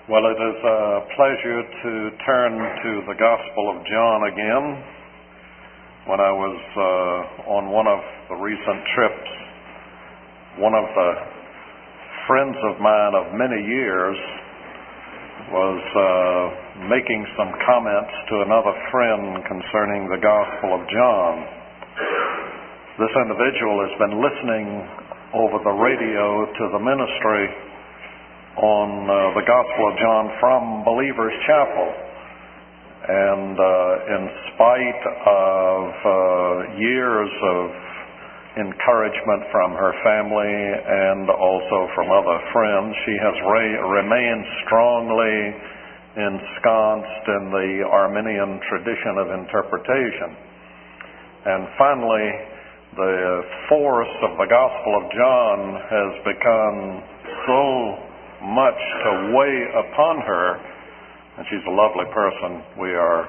Well, it is a pleasure to turn to the Gospel of John again. When I was on one of the recent trips, one of the friends of mine of many years was making some comments to another friend concerning the Gospel of John. This individual has been listening over the radio to the ministry on the Gospel of John from Believer's Chapel. And in spite of years of encouragement from her family and also from other friends, she has remained strongly ensconced in the Arminian tradition of interpretation. And finally, the force of the Gospel of John has become so much to weigh upon her, and she's a lovely person. We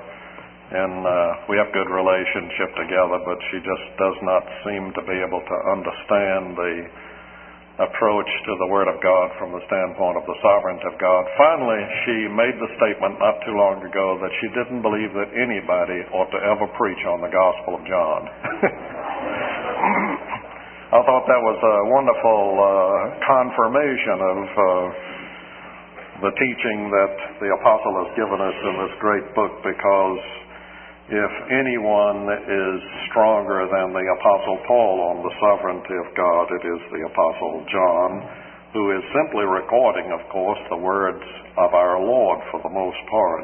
have good relationship together, but she just does not seem to be able to understand the approach to the Word of God from the standpoint of the sovereignty of God. Finally, she made the statement not too long ago that she didn't believe that anybody ought to ever preach on the Gospel of John. I thought that was a wonderful confirmation of the teaching that the apostle has given us in this great book, because if anyone is stronger than the apostle Paul on the sovereignty of God, it is the apostle John, who is simply recording, of course, the words of our Lord for the most part.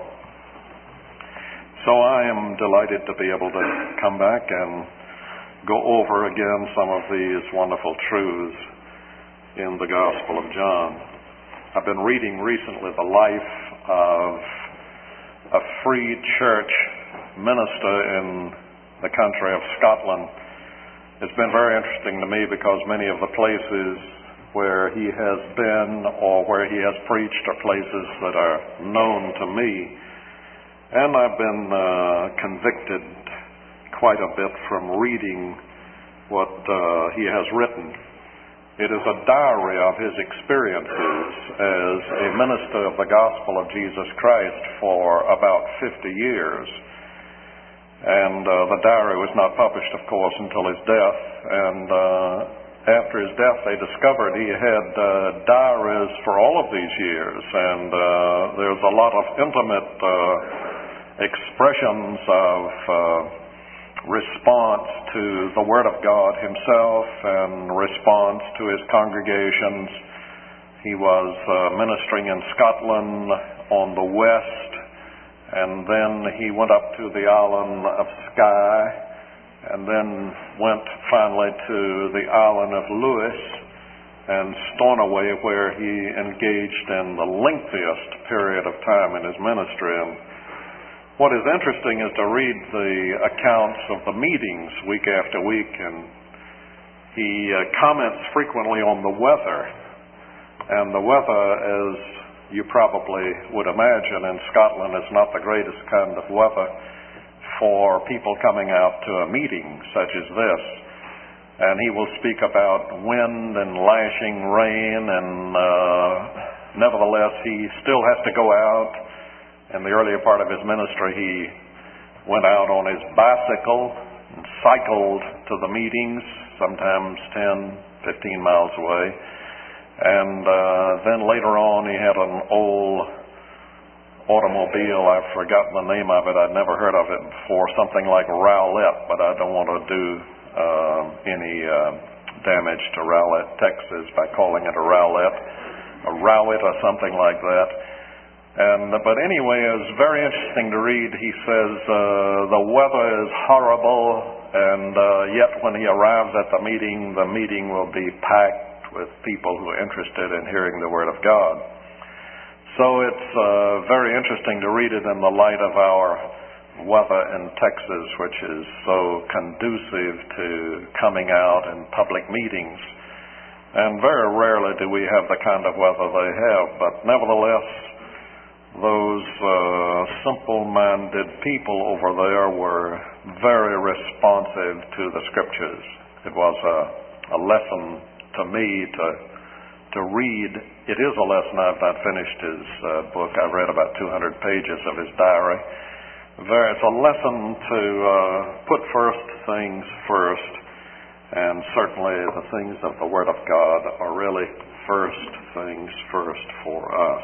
So I am delighted to be able to come back and go over again some of these wonderful truths in the Gospel of John. I've been reading recently the life of a free church minister in the country of Scotland. It's been very interesting to me because many of the places where he has been or where he has preached are places that are known to me. And I've been convicted quite a bit from reading what he has written. It is a diary of his experiences as a minister of the gospel of Jesus Christ for about 50 years. And the diary was not published, of course, until his death. And after his death, they discovered he had diaries for all of these years. And there's a lot of intimate expressions of response to the Word of God himself and response to his congregations. He was ministering in Scotland on the west, and then he went up to the island of Skye, and then went finally to the island of Lewis and Stornoway, where he engaged in the lengthiest period of time in his ministry. And what is interesting is to read the accounts of the meetings week after week, and he comments frequently on the weather. And the weather, as you probably would imagine, in Scotland is not the greatest kind of weather for people coming out to a meeting such as this. And he will speak about wind and lashing rain, and nevertheless he still has to go out. In the earlier part of his ministry, he went out on his bicycle and cycled to the meetings, sometimes 10, 15 miles away. And then later on, he had an old automobile. I've forgotten the name of it. I'd never heard of it before, something like Rowlett, but I don't want to do any damage to Rowlett, Texas, by calling it a Rowlett or something like that. But anyway, it was very interesting to read. He says the weather is horrible, and yet when he arrives at the meeting will be packed with people who are interested in hearing the Word of God. So it's very interesting to read it in the light of our weather in Texas, which is so conducive to coming out in public meetings. And very rarely do we have the kind of weather they have, but nevertheless, those simple-minded people over there were very responsive to the Scriptures. It was a lesson to me to to read. It is a lesson. I've not finished his book. I've read about 200 pages of his diary. It's a lesson to put first things first, and certainly the things of the Word of God are really first things first for us.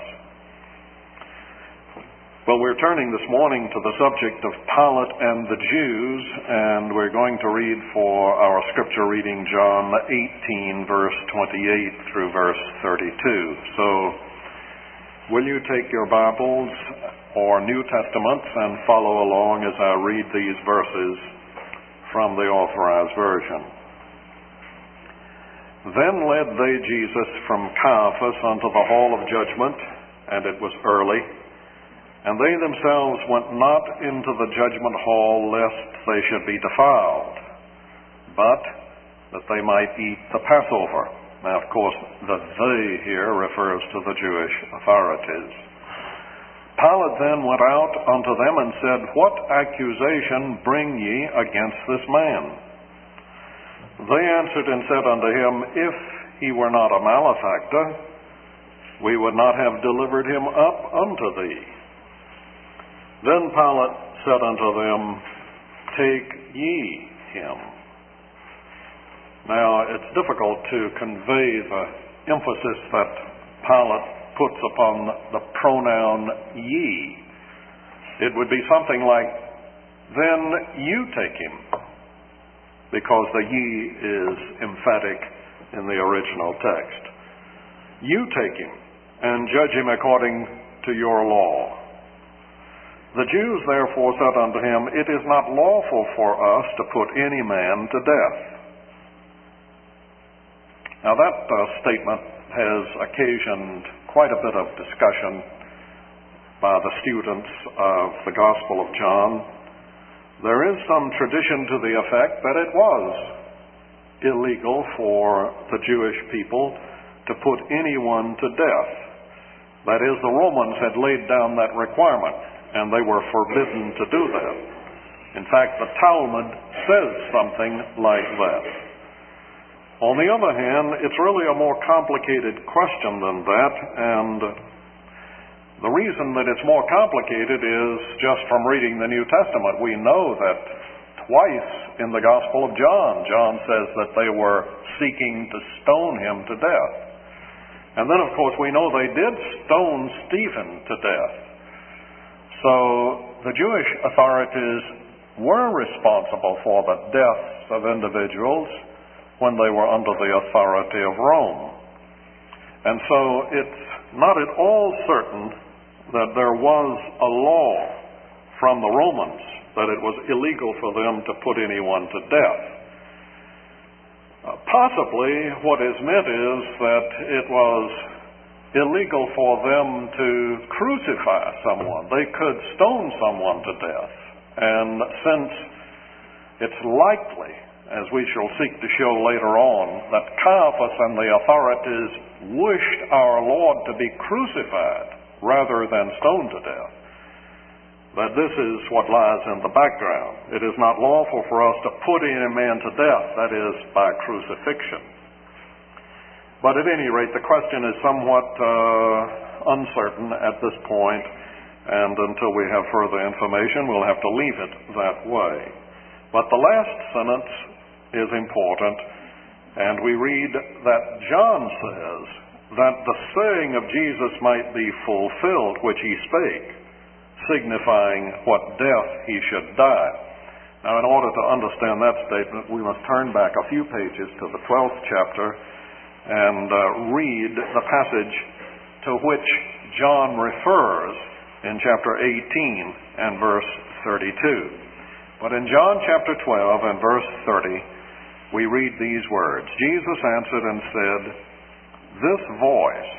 Well, we're turning this morning to the subject of Pilate and the Jews, and we're going to read for our scripture reading John 18, verse 28 through verse 32. So, will you take your Bibles or New Testaments and follow along as I read these verses from the Authorized Version? Then led they Jesus from Caiaphas unto the hall of judgment, and it was early. And they themselves went not into the judgment hall, lest they should be defiled, but that they might eat the Passover. Now, of course, the they here refers to the Jewish authorities. Pilate then went out unto them and said, What accusation bring ye against this man? They answered and said unto him, If he were not a malefactor, we would not have delivered him up unto thee. Then Pilate said unto them, Take ye him. Now, it's difficult to convey the emphasis that Pilate puts upon the pronoun ye. It would be something like, Then you take him, because the ye is emphatic in the original text. You take him and judge him according to your law. The Jews therefore said unto him, It is not lawful for us to put any man to death. Now that statement has occasioned quite a bit of discussion by the students of the Gospel of John. There is some tradition to the effect that it was illegal for the Jewish people to put anyone to death. That is, the Romans had laid down that requirement, and they were forbidden to do that. In fact, the Talmud says something like that. On the other hand, it's really a more complicated question than that, and the reason that it's more complicated is just from reading the New Testament. We know that twice in the Gospel of John, John says that they were seeking to stone him to death. And then, of course, we know they did stone Stephen to death. So the Jewish authorities were responsible for the deaths of individuals when they were under the authority of Rome. And so it's not at all certain that there was a law from the Romans that it was illegal for them to put anyone to death. Possibly what is meant is that it was illegal for them to crucify someone. They could stone someone to death. And since it's likely, as we shall seek to show later on, that Caiaphas and the authorities wished our Lord to be crucified rather than stoned to death, that this is what lies in the background. It is not lawful for us to put any man to death, that is, by crucifixion. But at any rate, the question is somewhat uncertain at this point, and until we have further information, we'll have to leave it that way. But the last sentence is important, and we read that John says that the saying of Jesus might be fulfilled, which he spake, signifying what death he should die. Now, in order to understand that statement, we must turn back a few pages to the 12th chapter and read the passage to which John refers in chapter 18 and verse 32. But in John chapter 12 and verse 30, we read these words. Jesus answered and said, This voice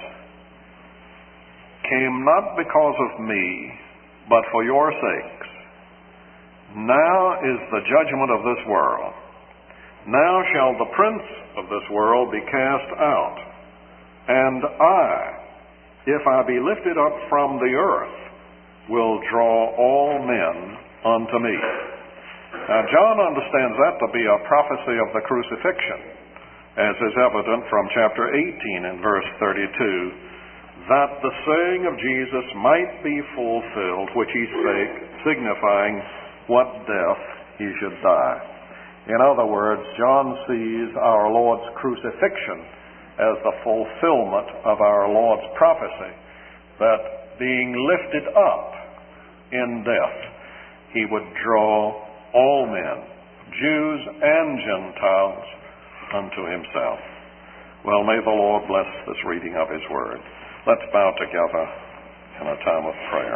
came not because of me, but for your sakes. Now is the judgment of this world. Now shall the prince of this world be cast out. And I, if I be lifted up from the earth, will draw all men unto me. Now, John understands that to be a prophecy of the crucifixion. as is evident from chapter 18 and verse 32, that the saying of Jesus might be fulfilled, which he spake, signifying what death he should die. In other words, John sees our Lord's crucifixion as the fulfillment of our Lord's prophecy, that being lifted up in death, he would draw all men, Jews and Gentiles, unto himself. Well, may the Lord bless this reading of his word. Let's bow together in a time of prayer.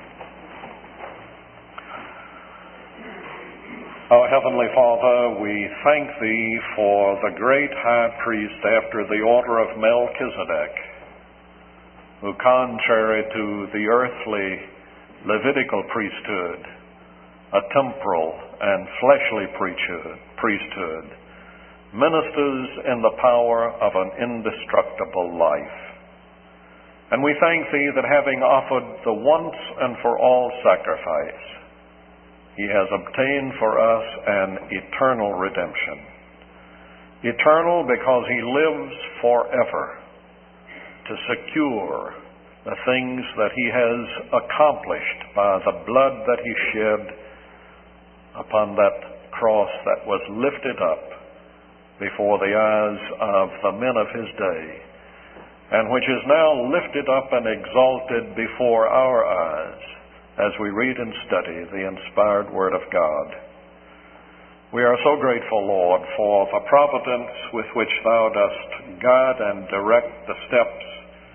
Our Heavenly Father, we thank Thee for the great high priest after the order of Melchizedek, who, contrary to the earthly Levitical priesthood, a temporal and fleshly priesthood, ministers in the power of an indestructible life. And we thank Thee that having offered the once and for all sacrifice, He has obtained for us an eternal redemption. Eternal because He lives forever to secure the things that He has accomplished by the blood that He shed upon that cross that was lifted up before the eyes of the men of His day, and which is now lifted up and exalted before our eyes as we read and study the inspired Word of God. We are so grateful, Lord, for the providence with which Thou dost guide and direct the steps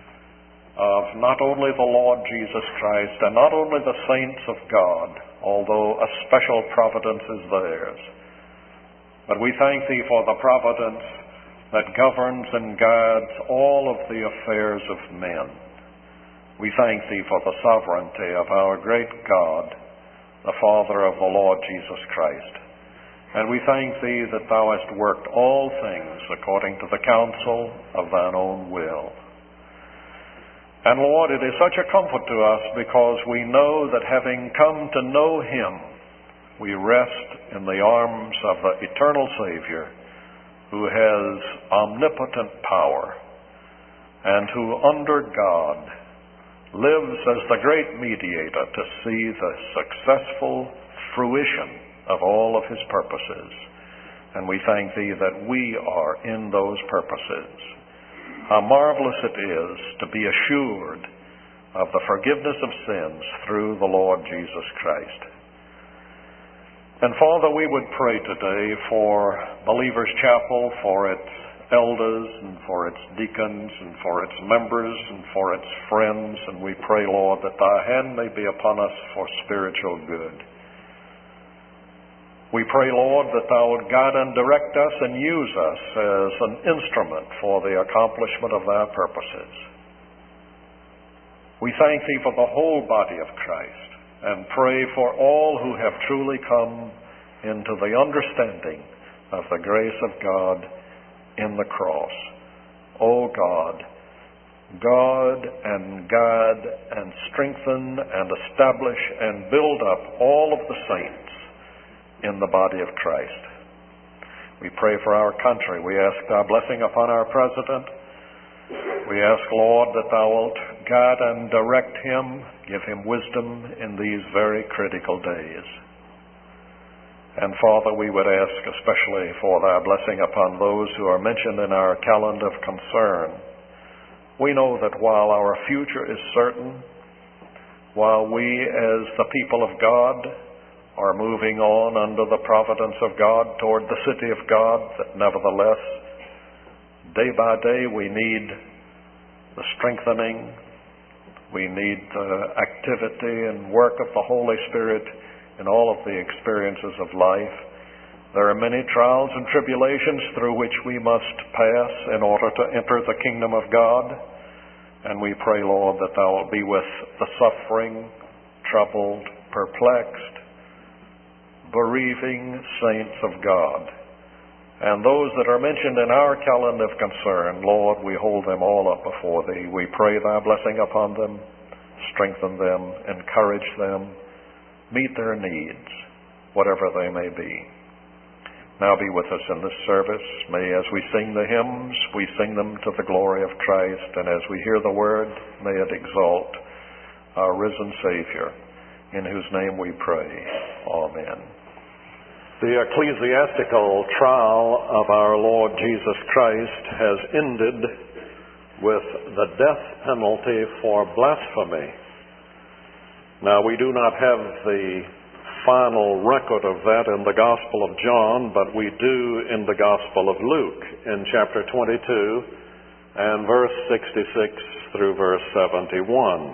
of not only the Lord Jesus Christ and not only the saints of God, although a special providence is theirs, but we thank Thee for the providence that governs and guides all of the affairs of men. We thank Thee for the sovereignty of our great God, the Father of the Lord Jesus Christ. And we thank Thee that Thou hast worked all things according to the counsel of Thine own will. And Lord, it is such a comfort to us because we know that having come to know Him, we rest in the arms of the eternal Savior, who has omnipotent power and who under God lives as the great mediator to see the successful fruition of all of His purposes. And we thank Thee that we are in those purposes. How marvelous it is to be assured of the forgiveness of sins through the Lord Jesus Christ. And Father, we would pray today for Believers Chapel, for its elders and for its deacons and for its members and for its friends. And we pray, Lord, that Thy hand may be upon us for spiritual good. We pray, Lord, that Thou would guide and direct us and use us as an instrument for the accomplishment of Thy purposes. We thank Thee for the whole body of Christ and pray for all who have truly come into the understanding of the grace of God in the cross. O God, guard and guide and strengthen and establish and build up all of the saints in the body of Christ. We pray for our country. We ask Thy blessing upon our President. We ask, Lord, that Thou wilt guide and direct him, give him wisdom in these very critical days. And Father, we would ask especially for Thy blessing upon those who are mentioned in our calendar of concern. We know that while our future is certain, while we as the people of God are moving on under the providence of God toward the city of God, that nevertheless, day by day we need the strengthening, we need the activity and work of the Holy Spirit in all of the experiences of life. There are many trials and tribulations through which we must pass in order to enter the kingdom of God. And we pray, Lord, that Thou wilt be with the suffering, troubled, perplexed, bereaving saints of God. And those that are mentioned in our calendar of concern, Lord, we hold them all up before Thee. We pray Thy blessing upon them, strengthen them, encourage them, meet their needs, whatever they may be. now be with us in this service. May, as we sing the hymns, we sing them to the glory of Christ, and as we hear the word, may it exalt our risen Savior, in whose name we pray. Amen. The ecclesiastical trial of our Lord Jesus Christ has ended with the death penalty for blasphemy. Now, we do not have the final record of that in the Gospel of John, but we do in the Gospel of Luke in chapter 22 and verse 66 through verse 71.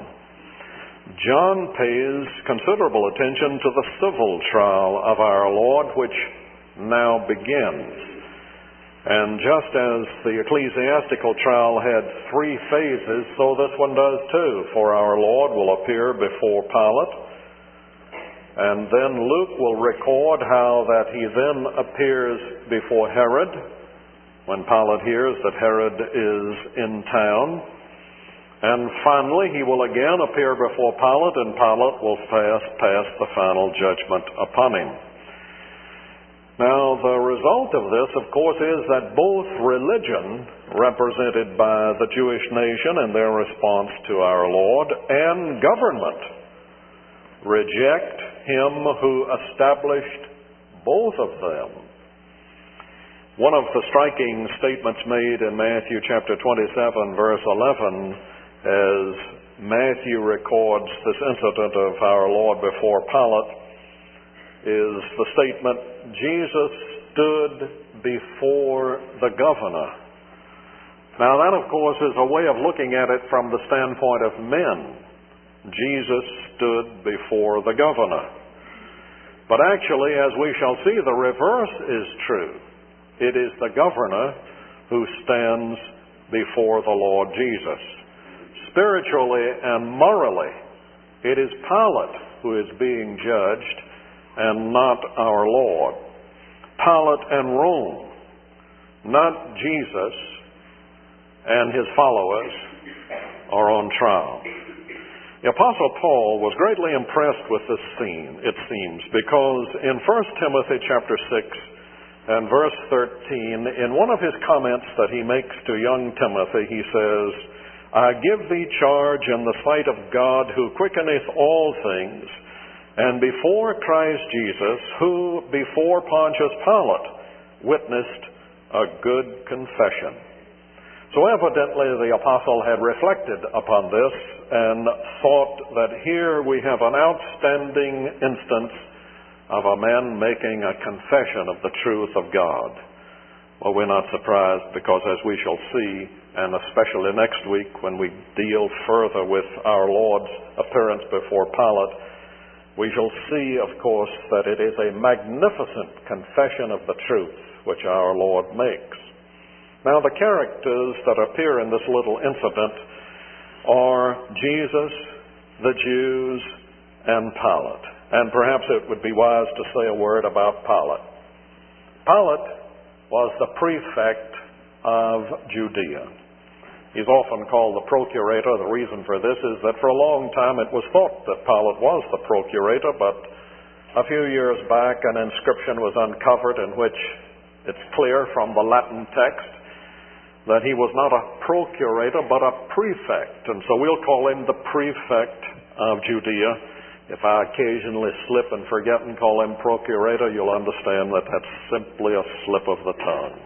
John pays considerable attention to the civil trial of our Lord, which now begins. And just as the ecclesiastical trial had 3 phases, so this one does too. For our Lord will appear before Pilate, and then Luke will record how that he then appears before Herod, when Pilate hears that Herod is in town. And finally, he will again appear before Pilate, and Pilate will pass the final judgment upon him. Now, the result of this, of course, is that both religion, represented by the Jewish nation and their response to our Lord, and government reject him who established both of them. One of the striking statements made in Matthew chapter 27, verse 11, as Matthew records this incident of our Lord before Pilate, is the statement, Jesus stood before the governor. Now that, of course, is a way of looking at it from the standpoint of men. Jesus stood before the governor. But actually, as we shall see, the reverse is true. It is the governor who stands before the Lord Jesus. Spiritually and morally, it is Pilate who is being judged and not our Lord. Pilate and Rome, not Jesus and his followers, are on trial. The Apostle Paul was greatly impressed with this scene, it seems, because in 1 Timothy chapter 6 and verse 13, in one of his comments that he makes to young Timothy, he says, I give thee charge in the sight of God, who quickeneth all things, and before Christ Jesus, who before Pontius Pilate witnessed a good confession. So evidently the apostle had reflected upon this and thought that here we have an outstanding instance of a man making a confession of the truth of God. Well, we're not surprised, because as we shall see, and especially next week when we deal further with our Lord's appearance before Pilate, we shall see, of course, that it is a magnificent confession of the truth which our Lord makes. Now, the characters that appear in this little incident are Jesus, the Jews, and Pilate. And perhaps it would be wise to say a word about Pilate. Pilate was the prefect of Judea. He's often called the procurator. The reason for this is that for a long time it was thought that Pilate was the procurator, but a few years back an inscription was uncovered in which it's clear from the Latin text that he was not a procurator but a prefect. And so we'll call him the prefect of Judea. If I occasionally slip and forget and call him procurator, you'll understand that that's simply a slip of the tongue.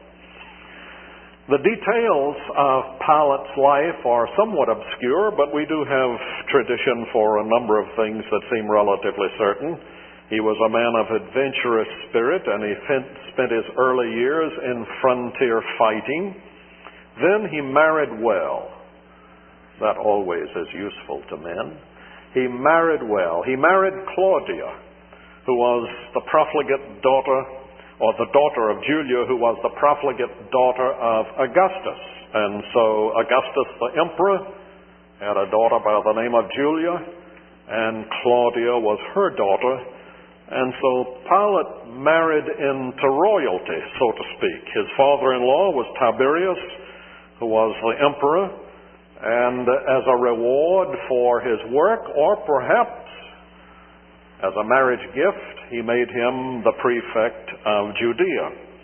The details of Pilate's life are somewhat obscure, but we do have tradition for a number of things that seem relatively certain. He was a man of adventurous spirit, and he spent his early years in frontier fighting. Then he married well. That always is useful to men. He married well. He married Claudia, who was the profligate daughter, or the daughter of Julia, who was the profligate daughter of Augustus. And so Augustus the emperor had a daughter by the name of Julia, and Claudia was her daughter. And so Pilate married into royalty, so to speak. His father-in-law was Tiberius, who was the emperor, and as a reward for his work, or perhaps as a marriage gift, he made him the prefect of Judea.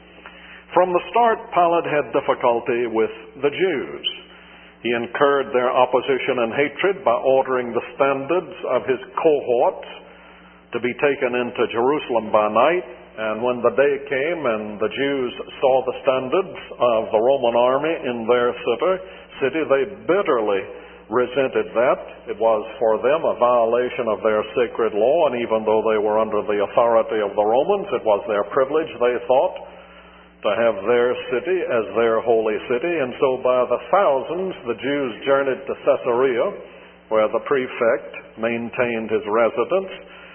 From the start, Pilate had difficulty with the Jews. He incurred their opposition and hatred by ordering the standards of his cohorts to be taken into Jerusalem by night. And when the day came and the Jews saw the standards of the Roman army in their city, they bitterly resented that. It was for them a violation of their sacred law, and even though they were under the authority of the Romans, it was their privilege, they thought, to have their city as their holy city. And so by the thousands, the Jews journeyed to Caesarea, where the prefect maintained his residence,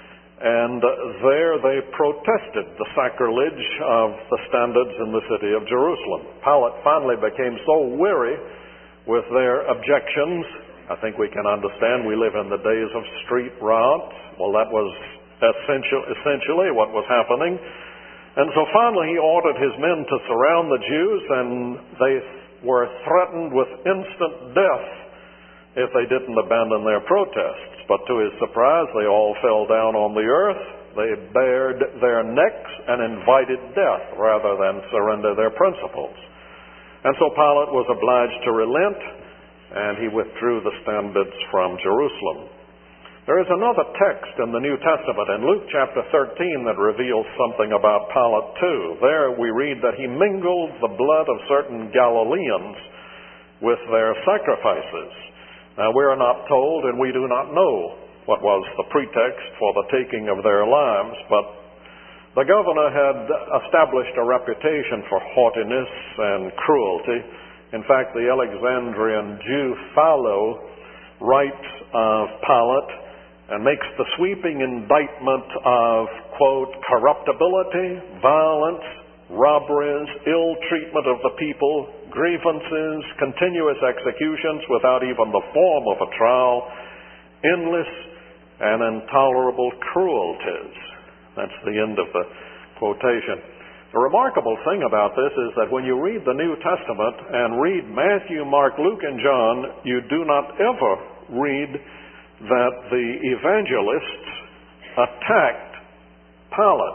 and there they protested the sacrilege of the standards in the city of Jerusalem. Pilate finally became so weary with their objections. I think we can understand we live in the days of street riots. Well, that was essentially what was happening. And so finally he ordered his men to surround the Jews, and they were threatened with instant death if they didn't abandon their protests. But to his surprise, they all fell down on the earth. They bared their necks and invited death rather than surrender their principles. And so Pilate was obliged to relent, and he withdrew the standards from Jerusalem. There is another text in the New Testament in Luke chapter 13 that reveals something about Pilate too. There we read that he mingled the blood of certain Galileans with their sacrifices. Now we are not told, and we do not know what was the pretext for the taking of their lives, but the governor had established a reputation for haughtiness and cruelty. In fact, the Alexandrian Jew Philo writes of Pilate and makes the sweeping indictment of, quote, corruptibility, violence, robberies, ill treatment of the people, grievances, continuous executions without even the form of a trial, endless and intolerable cruelties. That's the end of the quotation. The remarkable thing about this is that when you read the New Testament and read Matthew, Mark, Luke, and John, you do not ever read that the evangelists attacked Pilate.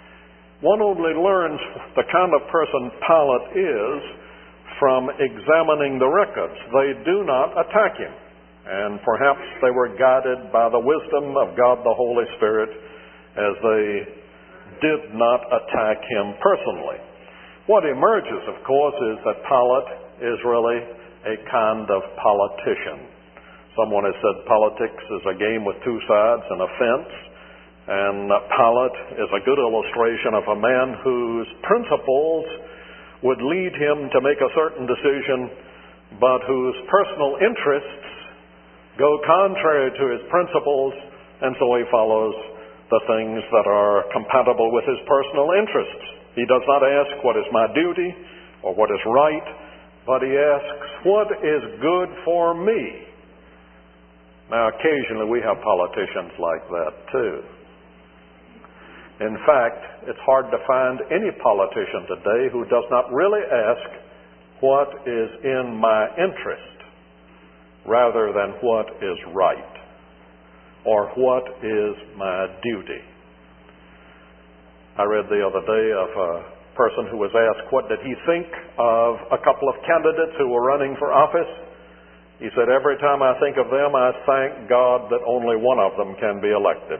One only learns the kind of person Pilate is from examining the records. They do not attack him. And perhaps they were guided by the wisdom of God the Holy Spirit as they did not attack him personally. What emerges, of course, is that Pilate is really a kind of politician. Someone has said politics is a game with two sides and a fence, and Pilate is a good illustration of a man whose principles would lead him to make a certain decision, but whose personal interests go contrary to his principles, and so he follows the things that are compatible with his personal interests. He does not ask what is my duty or what is right, but he asks what is good for me. Now, occasionally we have politicians like that too. In fact, it's hard to find any politician today who does not really ask what is in my interest rather than what is right or what is my duty. I read the other day of a person who was asked what did he think of a couple of candidates who were running for office. He said, every time I think of them, I thank God that only one of them can be elected.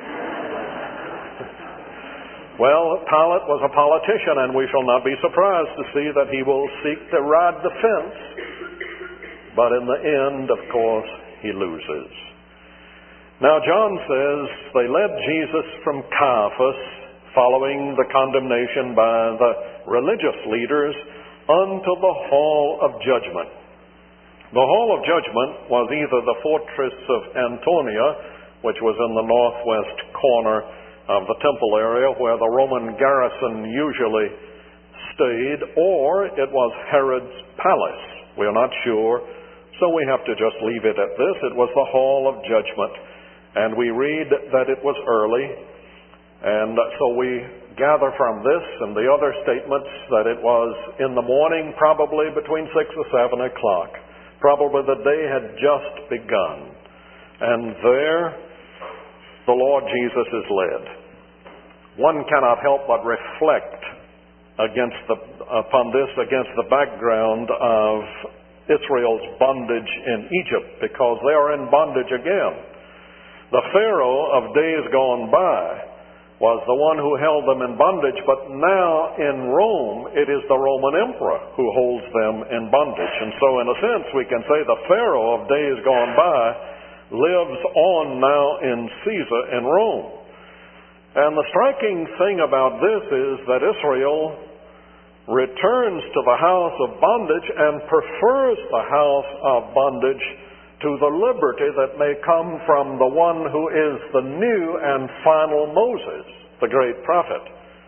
Well, Pilate was a politician, and we shall not be surprised to see that he will seek to ride the fence. But in the end, of course, he loses. Now, John says they led Jesus from Caiaphas, following the condemnation by the religious leaders, unto the hall of judgment. The hall of judgment was either the fortress of Antonia, which was in the northwest corner of the temple area where the Roman garrison usually stayed, or it was Herod's palace. We are not sure, so we have to just leave it at this. It was the hall of judgment, and we read that it was early, and so we gather from this and the other statements that it was in the morning, probably between 6 or 7 o'clock. Probably the day had just begun. And there the Lord Jesus is led. One cannot help but reflect against the background of Israel's bondage in Egypt, because they are in bondage again. The Pharaoh of days gone by was the one who held them in bondage, but now in Rome, it is the Roman emperor who holds them in bondage. And so in a sense, we can say the Pharaoh of days gone by lives on now in Caesar in Rome. And the striking thing about this is that Israel returns to the house of bondage and prefers the house of bondage to the liberty that may come from the one who is the new and final Moses, the great prophet.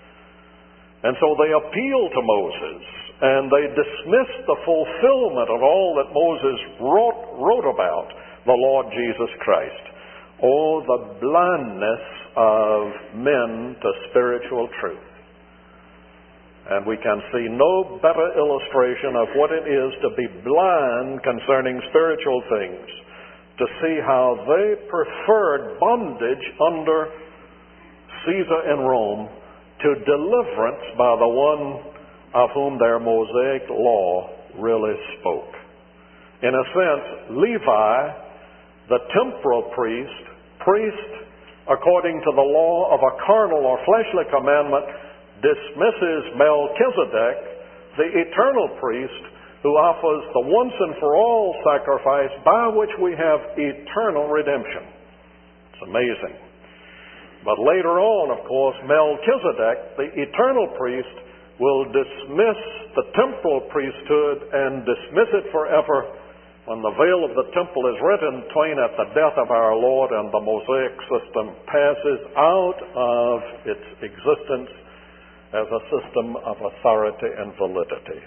And so they appeal to Moses, and they dismiss the fulfillment of all that Moses wrote about the Lord Jesus Christ. Oh, the blindness of men to spiritual truth. And we can see no better illustration of what it is to be blind concerning spiritual things, to see how they preferred bondage under Caesar in Rome to deliverance by the one of whom their Mosaic law really spoke. In a sense, Levi, the temporal priest according to the law of a carnal or fleshly commandment, dismisses Melchizedek, the eternal priest, who offers the once and for all sacrifice by which we have eternal redemption. It's amazing. But later on, of course, Melchizedek, the eternal priest, will dismiss the temporal priesthood and dismiss it forever when the veil of the temple is rent in twain at the death of our Lord and the Mosaic system passes out of its existence as a system of authority and validity.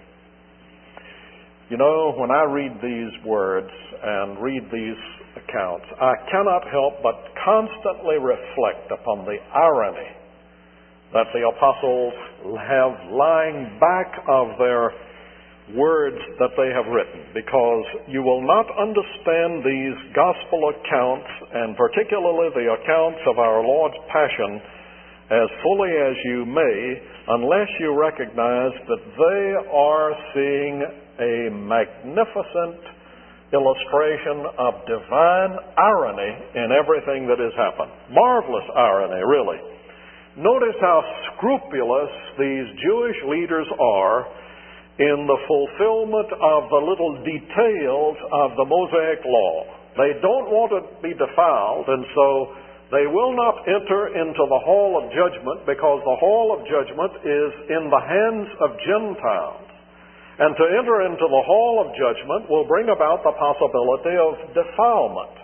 You know, when I read these words and read these accounts, I cannot help but constantly reflect upon the irony that the apostles have lying back of their words that they have written, because you will not understand these gospel accounts, and particularly the accounts of our Lord's Passion, as fully as you may, unless you recognize that they are seeing a magnificent illustration of divine irony in everything that has happened. Marvelous irony, really. Notice how scrupulous these Jewish leaders are in the fulfillment of the little details of the Mosaic law. They don't want to be defiled, and so they will not enter into the hall of judgment, because the hall of judgment is in the hands of Gentiles. And to enter into the hall of judgment will bring about the possibility of defilement.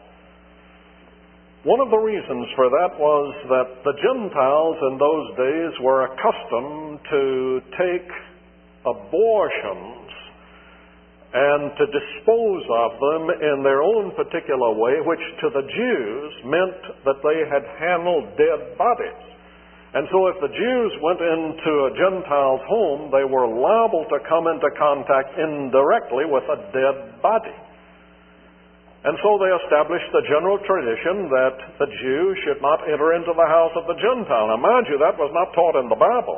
One of the reasons for that was that the Gentiles in those days were accustomed to take abortions and to dispose of them in their own particular way, which to the Jews meant that they had handled dead bodies. And so if the Jews went into a Gentile's home, they were liable to come into contact indirectly with a dead body. And so they established the general tradition that the Jew should not enter into the house of the Gentile. Now, mind you, that was not taught in the Bible.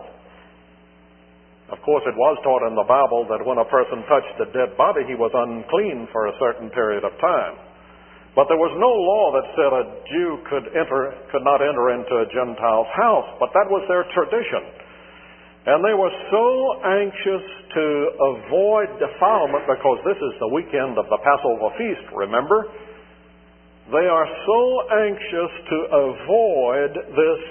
Of course, it was taught in the Bible that when a person touched a dead body, he was unclean for a certain period of time. But there was no law that said a Jew could not enter into a Gentile's house, but that was their tradition. And they were so anxious to avoid defilement, because this is the weekend of the Passover feast, remember? They are so anxious to avoid this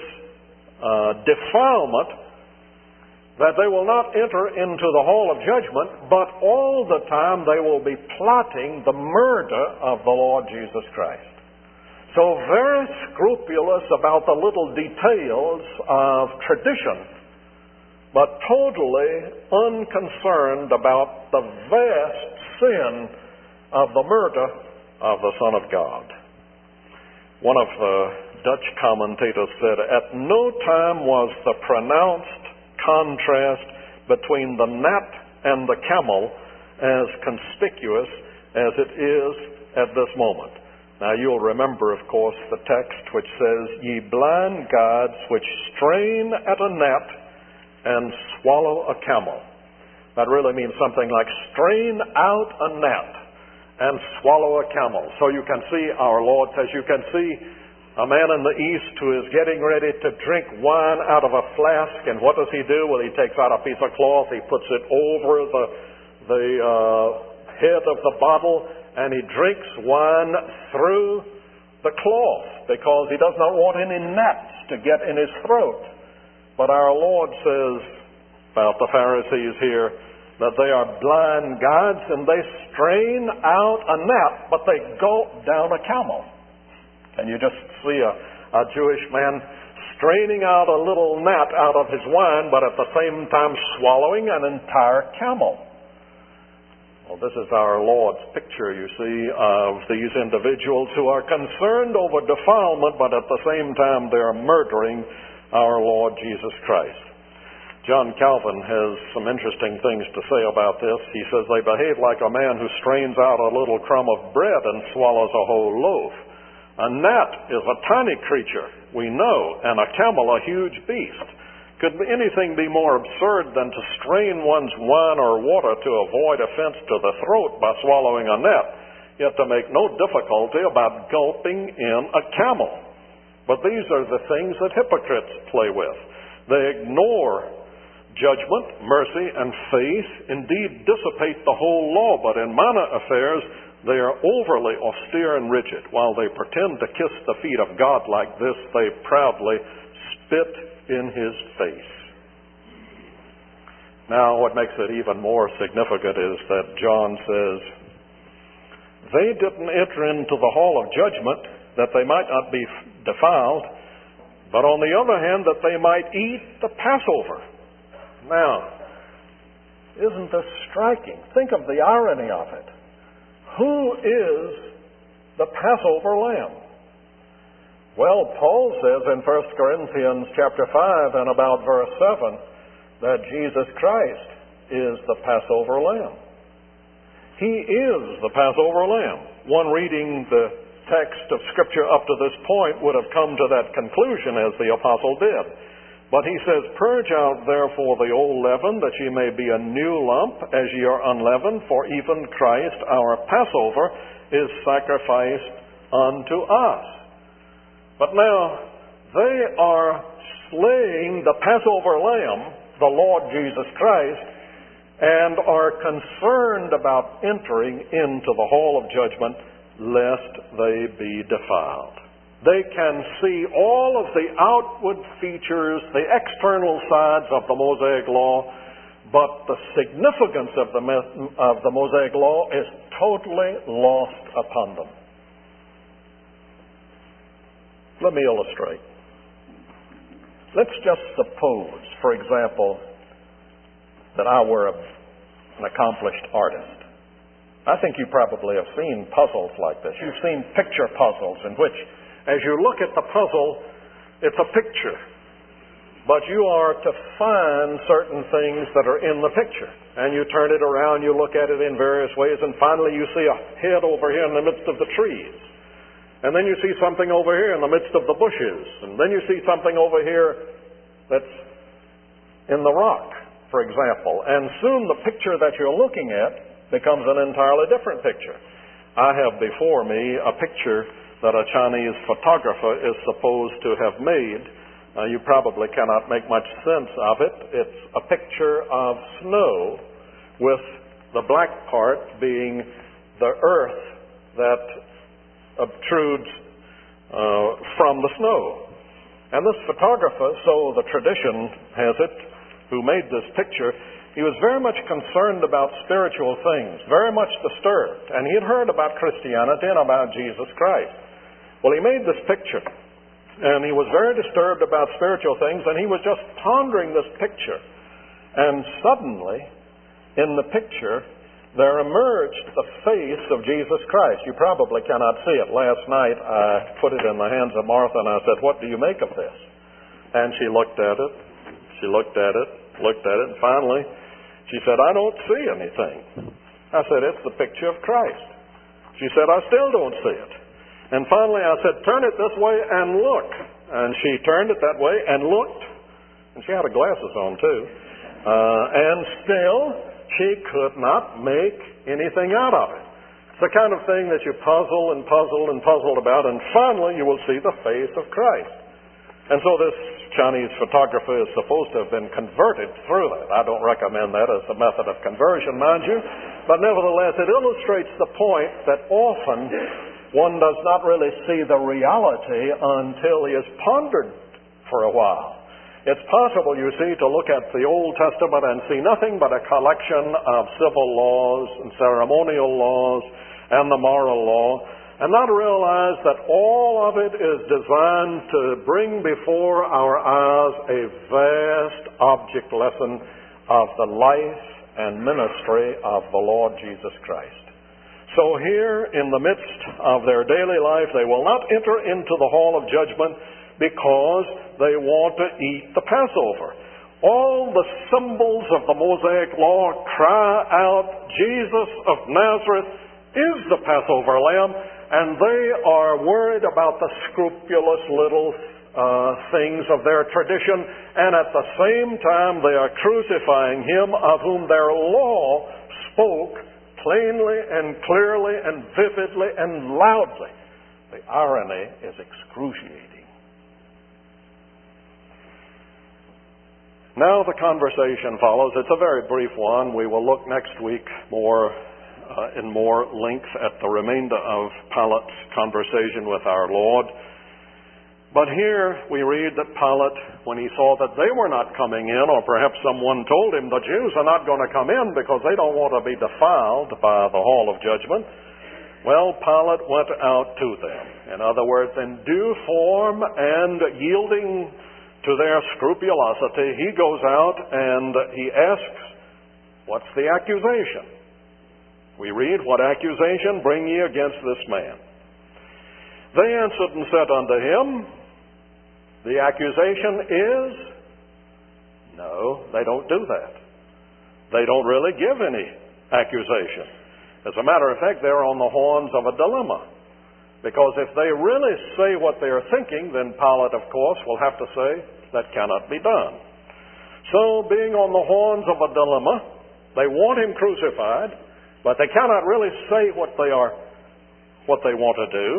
defilement that they will not enter into the hall of judgment, but all the time they will be plotting the murder of the Lord Jesus Christ. So very scrupulous about the little details of tradition, but totally unconcerned about the vast sin of the murder of the Son of God. One of the Dutch commentators said, "At no time was the pronounced contrast between the gnat and the camel as conspicuous as it is at this moment." Now you'll remember, of course, the text which says, "Ye blind guides which strain at a gnat and swallow a camel. That really means something like strain out a gnat and swallow a camel. So you can see, our Lord says, you can see a man in the East who is getting ready to drink wine out of a flask, and what does he do? Well, he takes out a piece of cloth, he puts it over the head of the bottle, and he drinks wine through the cloth because he does not want any gnats to get in his throat. But our Lord says about the Pharisees here that they are blind guides and they strain out a gnat, but they gulp down a camel. Can you just see a Jewish man straining out a little gnat out of his wine, but at the same time swallowing an entire camel? Well, this is our Lord's picture, you see, of these individuals who are concerned over defilement, but at the same time they're murdering our Lord Jesus Christ. John Calvin has some interesting things to say about this. He says they behave like a man who strains out a little crumb of bread and swallows a whole loaf. A gnat is a tiny creature, we know, and a camel a huge beast. Could anything be more absurd than to strain one's wine or water to avoid offense to the throat by swallowing a gnat, yet to make no difficulty about gulping in a camel? But these are the things that hypocrites play with. They ignore judgment, mercy, and faith, indeed dissipate the whole law, but in minor affairs they are overly austere and rigid. While they pretend to kiss the feet of God like this, they proudly spit in His face. Now, what makes it even more significant is that John says, they didn't enter into the hall of judgment that they might not be defiled, but on the other hand, that they might eat the Passover. Now, isn't this striking? Think of the irony of it. Who is the Passover lamb? Well, Paul says in 1 Corinthians chapter 5 and about verse 7 that Jesus Christ is the Passover lamb. He is the Passover lamb. One reading the text of Scripture up to this point would have come to that conclusion as the apostle did. But he says, purge out therefore the old leaven, that ye may be a new lump, as ye are unleavened, for even Christ our Passover is sacrificed unto us. But now, they are slaying the Passover lamb, the Lord Jesus Christ, and are concerned about entering into the hall of judgment, lest they be defiled. They can see all of the outward features, the external sides of the Mosaic Law, but the significance of the Mosaic Law is totally lost upon them. Let me illustrate. Let's just suppose, for example, that I were an accomplished artist. I think you probably have seen puzzles like this. You've seen picture puzzles in which, as you look at the puzzle, it's a picture. But you are to find certain things that are in the picture. And you turn it around, you look at it in various ways, and finally you see a head over here in the midst of the trees. And then you see something over here in the midst of the bushes. And then you see something over here that's in the rock, for example. And soon the picture that you're looking at becomes an entirely different picture. I have before me a picture that a Chinese photographer is supposed to have made. You probably cannot make much sense of it. It's a picture of snow with the black part being the earth that obtrudes from the snow. And this photographer, so the tradition has it, who made this picture, he was very much concerned about spiritual things, very much disturbed. And he had heard about Christianity and about Jesus Christ. Well, he made this picture, and he was very disturbed about spiritual things, and he was just pondering this picture. And suddenly, in the picture, there emerged the face of Jesus Christ. You probably cannot see it. Last night, I put it in the hands of Martha, and I said, what do you make of this? And she looked at it, and finally, she said, I don't see anything. I said, it's the picture of Christ. She said, I still don't see it. And finally I said, turn it this way and look. And she turned it that way and looked. And she had her glasses on, too. And still, she could not make anything out of it. It's the kind of thing that you puzzle and puzzle and puzzled about, and finally you will see the face of Christ. And so this Chinese photographer is supposed to have been converted through that. I don't recommend that as a method of conversion, mind you. But nevertheless, it illustrates the point that often one does not really see the reality until he has pondered for a while. It's possible, you see, to look at the Old Testament and see nothing but a collection of civil laws and ceremonial laws and the moral law, and not realize that all of it is designed to bring before our eyes a vast object lesson of the life and ministry of the Lord Jesus Christ. So here, in the midst of their daily life, they will not enter into the hall of judgment because they want to eat the Passover. All the symbols of the Mosaic law cry out, Jesus of Nazareth is the Passover lamb, and they are worried about the scrupulous little things of their tradition, and at the same time they are crucifying him of whom their law spoke plainly and clearly and vividly and loudly. The irony is excruciating. Now the conversation follows. It's a very brief one. We will look next week in more length at the remainder of Pilate's conversation with our Lord. But here we read that Pilate, when he saw that they were not coming in, or perhaps someone told him the Jews are not going to come in because they don't want to be defiled by the hall of judgment, well, Pilate went out to them. In other words, in due form and yielding to their scrupulosity, he goes out and he asks, what's the accusation? We read, what accusation bring ye against this man? They answered and said unto him, the accusation is, no, they don't do that. They don't really give any accusation. As a matter of fact, they're on the horns of a dilemma. Because if they really say what they're thinking, then Pilate, of course, will have to say, that cannot be done. So, being on the horns of a dilemma, they want him crucified, but they cannot really say what they want to do,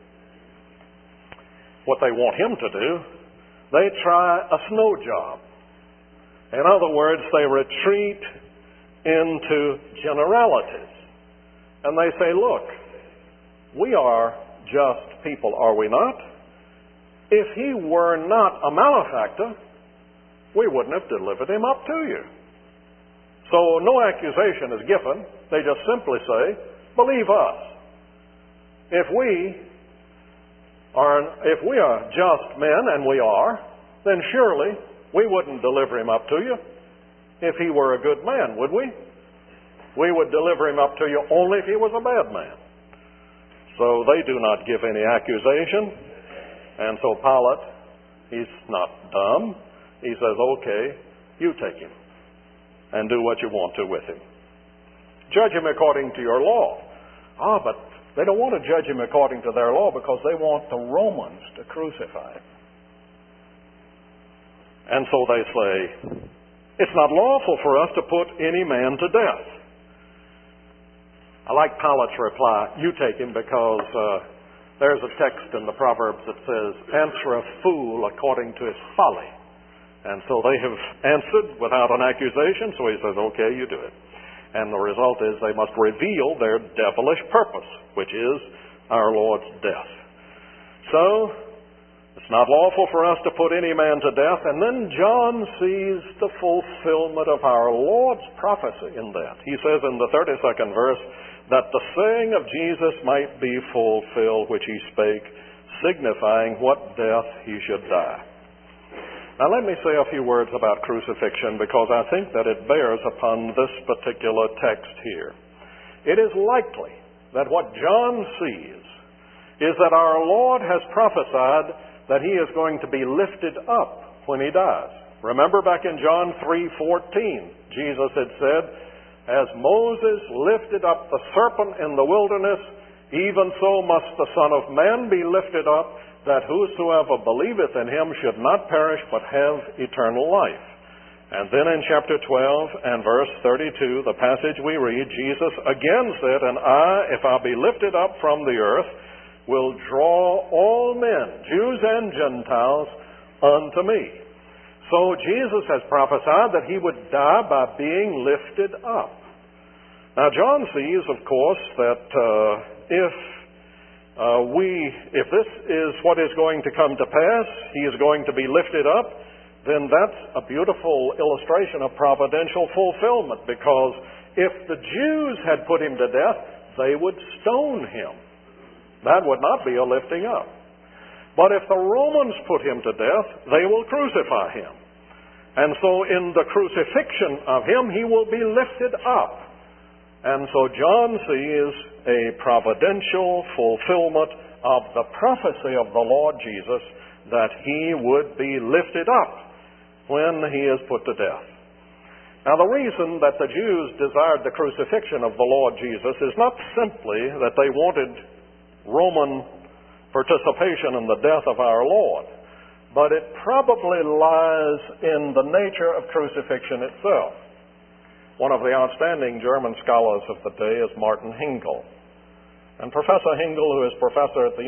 what they want him to do. They try a snow job. In other words, they retreat into generalities. And they say, look, we are just people, are we not? If he were not a malefactor, we wouldn't have delivered him up to you. So no accusation is given. They just simply say, believe us. If we are just men, and we are, then surely we wouldn't deliver him up to you. If he were a good man, would we? We would deliver him up to you only if he was a bad man. So they do not give any accusation. And so Pilate, he's not dumb. He says, okay, you take him and do what you want to with him. Judge him according to your law. But they don't want to judge him according to their law because they want the Romans to crucify him. And so they say, it's not lawful for us to put any man to death. I like Pilate's reply, you take him, because there's a text in the Proverbs that says, answer a fool according to his folly. And so they have answered without an accusation, so he says, okay, you do it. And the result is they must reveal their devilish purpose, which is our Lord's death. So, it's not lawful for us to put any man to death. And then John sees the fulfillment of our Lord's prophecy in that. He says in the 32nd verse, that the saying of Jesus might be fulfilled, which he spake, signifying what death he should die. Now let me say a few words about crucifixion, because I think that it bears upon this particular text here. It is likely that what John sees is that our Lord has prophesied that he is going to be lifted up when he dies. Remember back in John 3:14, Jesus had said, as Moses lifted up the serpent in the wilderness, even so must the Son of Man be lifted up, that whosoever believeth in him should not perish but have eternal life. And then in chapter 12 and verse 32, the passage we read, Jesus again said, And I, if I be lifted up from the earth, will draw all men, Jews and Gentiles, unto me. So Jesus has prophesied that he would die by being lifted up. Now John sees, of course, that if this is what is going to come to pass, he is going to be lifted up, then that's a beautiful illustration of providential fulfillment, because if the Jews had put him to death, they would stone him. That would not be a lifting up. But if the Romans put him to death, they will crucify him. And so in the crucifixion of him, he will be lifted up. And so John sees a providential fulfillment of the prophecy of the Lord Jesus that he would be lifted up when he is put to death. Now the reason that the Jews desired the crucifixion of the Lord Jesus is not simply that they wanted Roman participation in the death of our Lord, but it probably lies in the nature of crucifixion itself. One of the outstanding German scholars of the day is Martin Hingel. And Professor Hingel, who is professor at the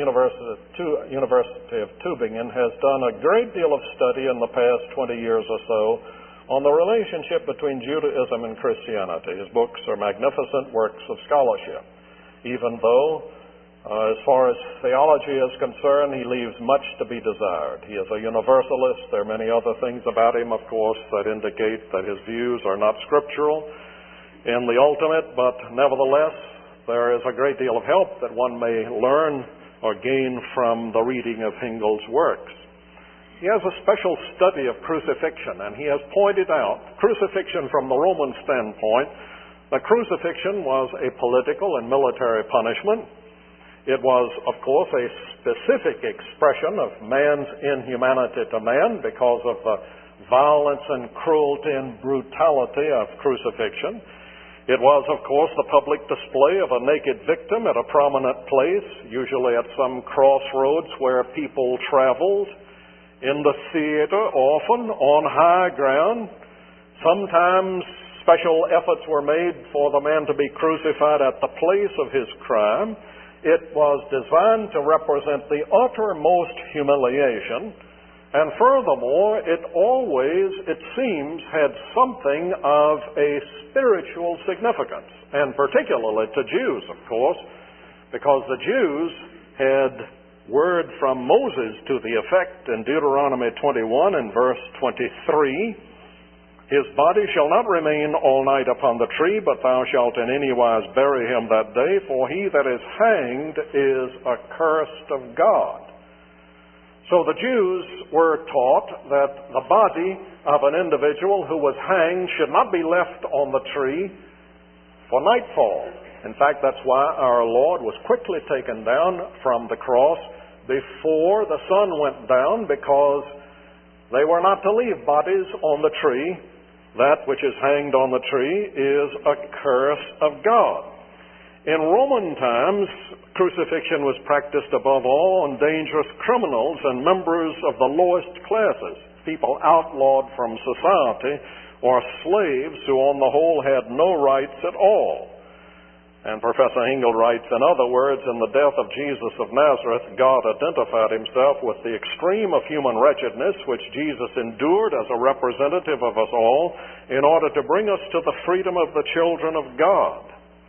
University of Tübingen, has done a great deal of study in the past 20 years or so on the relationship between Judaism and Christianity. His books are magnificent works of scholarship, even though, as far as theology is concerned, he leaves much to be desired. He is a universalist. There are many other things about him, of course, that indicate that his views are not scriptural in the ultimate, but nevertheless, there is a great deal of help that one may learn or gain from the reading of Hingel's works. He has a special study of crucifixion, and he has pointed out crucifixion from the Roman standpoint. The crucifixion was a political and military punishment. It was, of course, a specific expression of man's inhumanity to man because of the violence and cruelty and brutality of crucifixion. It was, of course, the public display of a naked victim at a prominent place, usually at some crossroads where people traveled, in the theater, often on high ground. Sometimes special efforts were made for the man to be crucified at the place of his crime. It was designed to represent the uttermost humiliation, and furthermore, it always, it seems, had something of a spiritual significance, and particularly to Jews, of course, because the Jews had word from Moses to the effect in Deuteronomy 21 and verse 23, His body shall not remain all night upon the tree, but thou shalt in any wise bury him that day, for he that is hanged is accursed of God. So the Jews were taught that the body of an individual who was hanged should not be left on the tree for nightfall. In fact, that's why our Lord was quickly taken down from the cross before the sun went down, because they were not to leave bodies on the tree. That which is hanged on the tree is a curse of God. In Roman times, crucifixion was practiced above all on dangerous criminals and members of the lowest classes, people outlawed from society, or slaves who on the whole had no rights at all. And Professor Hingel writes, in other words, in the death of Jesus of Nazareth, God identified himself with the extreme of human wretchedness which Jesus endured as a representative of us all in order to bring us to the freedom of the children of God.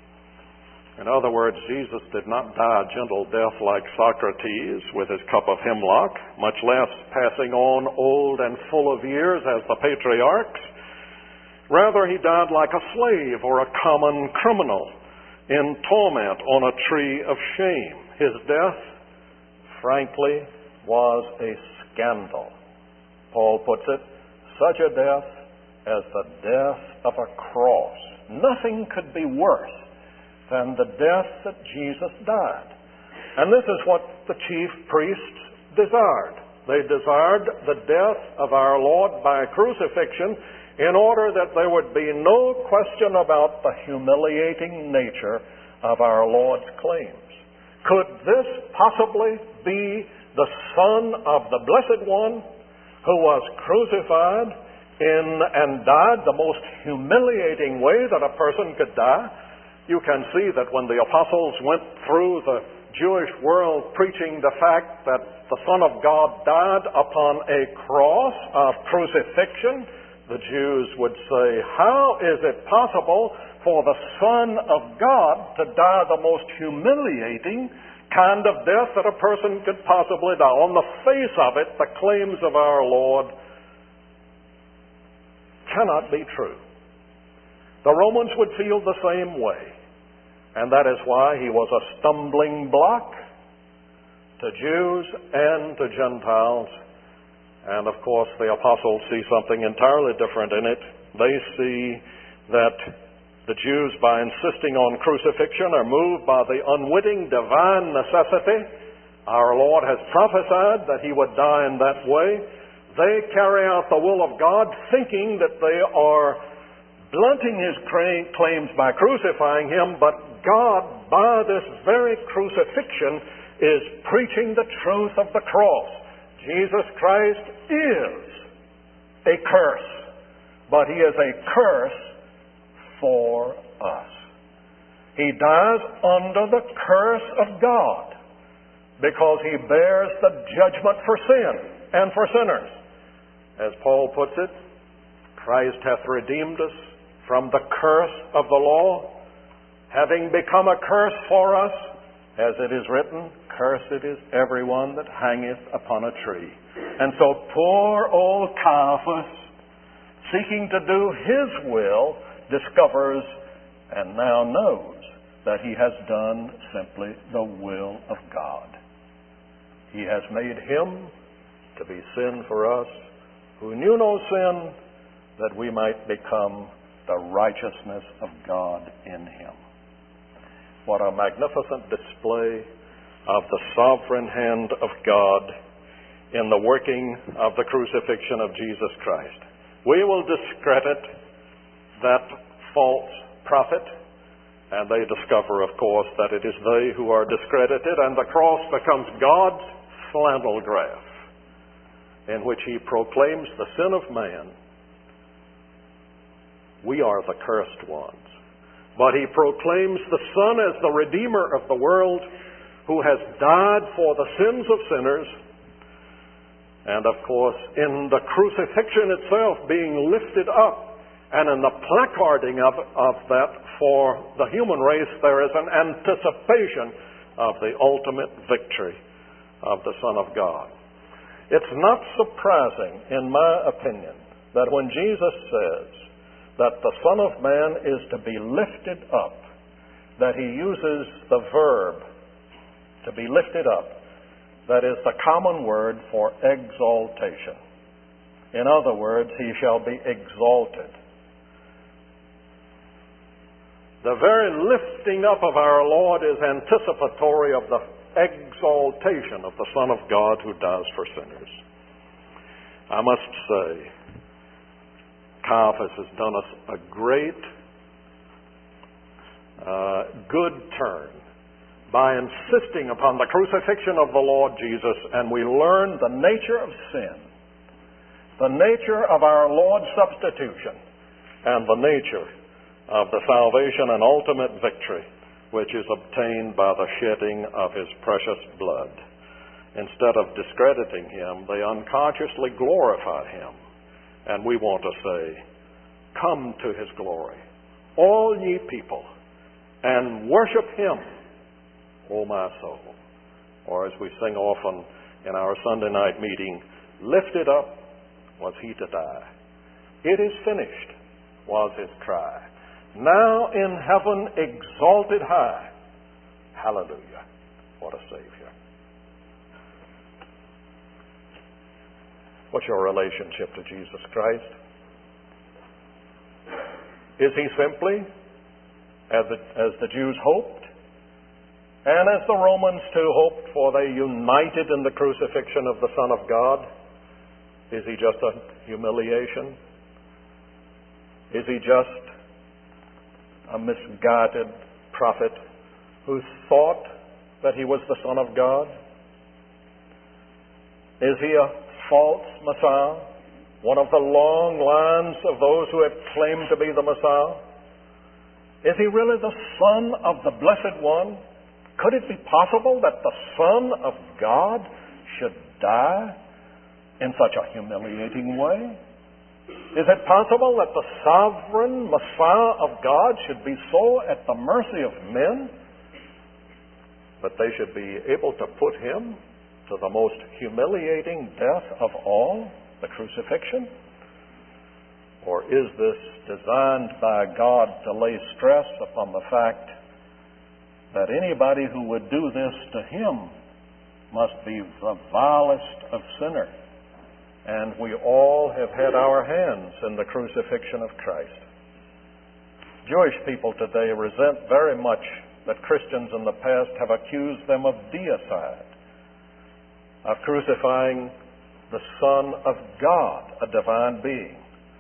In other words, Jesus did not die a gentle death like Socrates with his cup of hemlock, much less passing on old and full of years as the patriarchs. Rather, he died like a slave or a common criminal, in torment on a tree of shame. His death, frankly, was a scandal. Paul puts it, such a death as the death of a cross. Nothing could be worse than the death that Jesus died. And this is what the chief priests desired. They desired the death of our Lord by crucifixion in order that there would be no question about the humiliating nature of our Lord's claims. Could this possibly be the Son of the Blessed One, who was crucified and died the most humiliating way that a person could die. You can see that when the apostles went through the Jewish world preaching the fact that the Son of God died upon a cross of crucifixion, the Jews would say, how is it possible for the Son of God to die the most humiliating kind of death that a person could possibly die? On the face of it, the claims of our Lord cannot be true. The Romans would feel the same way, and that is why he was a stumbling block to Jews and to Gentiles. And of course, the apostles see something entirely different in it. They see that the Jews, by insisting on crucifixion, are moved by the unwitting divine necessity. Our Lord has prophesied that he would die in that way. They carry out the will of God, thinking that they are blunting his claims by crucifying him, but God, by this very crucifixion, is preaching the truth of the cross. Jesus Christ is a curse, but he is a curse for us. He dies under the curse of God because he bears the judgment for sin and for sinners. As Paul puts it, Christ hath redeemed us from the curse of the law, having become a curse for us, as it is written, cursed is everyone that hangeth upon a tree. And so poor old Caiaphas, seeking to do his will, discovers and now knows that he has done simply the will of God. He has made him to be sin for us, who knew no sin, that we might become the righteousness of God in him. What a magnificent display of the sovereign hand of God in the working of the crucifixion of Jesus Christ. We will discredit that false prophet, and they discover, of course, that it is they who are discredited, and the cross becomes God's flannel graph in which he proclaims the sin of man. We are the cursed ones. But he proclaims the Son as the Redeemer of the world, who has died for the sins of sinners. And of course, in the crucifixion itself being lifted up, and in the placarding of that for the human race, there is an anticipation of the ultimate victory of the Son of God. It's not surprising, in my opinion, that when Jesus says that the Son of Man is to be lifted up, that he uses the verb to be lifted up. That is the common word for exaltation. In other words, he shall be exalted. The very lifting up of our Lord is anticipatory of the exaltation of the Son of God who dies for sinners. I must say, Caiaphas has done us a great, good turn by insisting upon the crucifixion of the Lord Jesus, and we learn the nature of sin, the nature of our Lord's substitution, and the nature of the salvation and ultimate victory which is obtained by the shedding of his precious blood. Instead of discrediting him, they unconsciously glorify him. And we want to say, come to his glory, all ye people, and worship him, O my soul. Or as we sing often in our Sunday night meeting, lifted up was he to die. It is finished was his cry. Now in heaven exalted high. Hallelujah. What a Savior. What's your relationship to Jesus Christ? Is he simply, as the Jews hoped, and as the Romans too hoped, for they united in the crucifixion of the Son of God? Is he just a humiliation? Is he just a misguided prophet who thought that he was the Son of God? Is he a false Messiah? One of the long lines of those who have claimed to be the Messiah? Is he really the Son of the Blessed One? Could it be possible that the Son of God should die in such a humiliating way? Is it possible that the sovereign Messiah of God should be so at the mercy of men that they should be able to put him to the most humiliating death of all, the crucifixion? Or is this designed by God to lay stress upon the fact that anybody who would do this to him must be the vilest of sinners? And we all have had our hands in the crucifixion of Christ. Jewish people today resent very much that Christians in the past have accused them of deicide, of crucifying the Son of God, a divine being.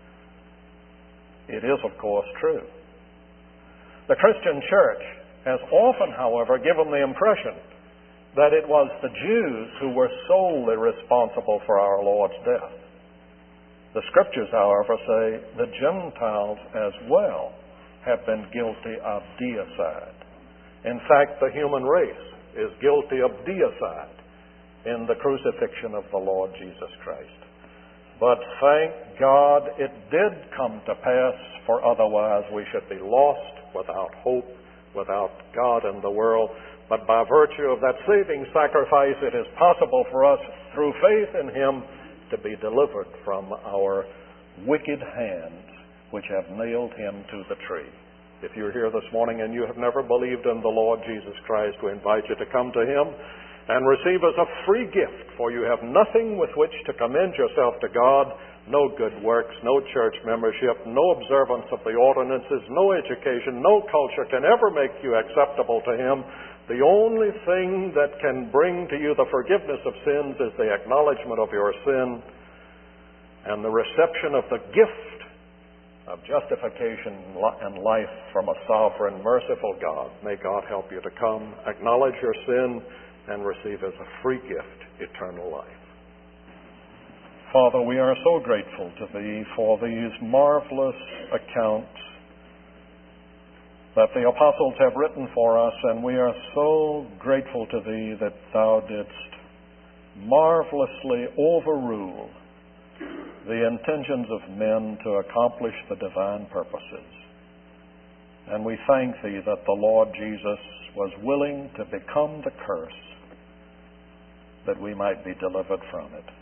It is, of course, true. The Christian church has often, however, given the impression that it was the Jews who were solely responsible for our Lord's death. The Scriptures, however, say the Gentiles as well have been guilty of deicide. In fact, the human race is guilty of deicide in the crucifixion of the Lord Jesus Christ. But thank God it did come to pass, for otherwise we should be lost, without hope, without God in the world. But by virtue of that saving sacrifice, it is possible for us, through faith in him, to be delivered from our wicked hands which have nailed him to the tree. If you're here this morning and you have never believed in the Lord Jesus Christ, we invite you to come to him and receive as a free gift, for you have nothing with which to commend yourself to God, no good works, no church membership, no observance of the ordinances, no education, no culture can ever make you acceptable to him. The only thing that can bring to you the forgiveness of sins is the acknowledgement of your sin and the reception of the gift of justification and life from a sovereign, merciful God. May God help you to come, acknowledge your sin, and receive as a free gift eternal life. Father, we are so grateful to Thee for these marvelous accounts that the apostles have written for us, and we are so grateful to Thee that Thou didst marvelously overrule the intentions of men to accomplish the divine purposes. And we thank Thee that the Lord Jesus was willing to become the curse that we might be delivered from it.